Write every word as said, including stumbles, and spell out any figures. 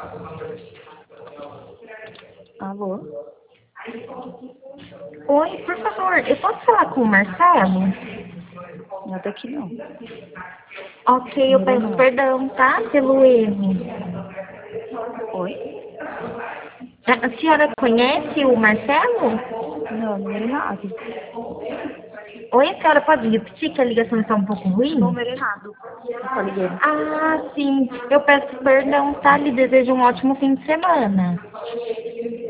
Alô? Oi, por favor, eu posso falar com o Marcelo? Nada aqui não. Ok, eu Número peço não. perdão, tá? Pelo erro. Oi? A a senhora conhece o Marcelo? Não, número errado. Oi, a senhora pode repetir que a ligação está um pouco ruim? Número errado. Eu tô ligando. Ah, sim. Eu peço perdão, tá? Lhe desejo um ótimo fim de semana.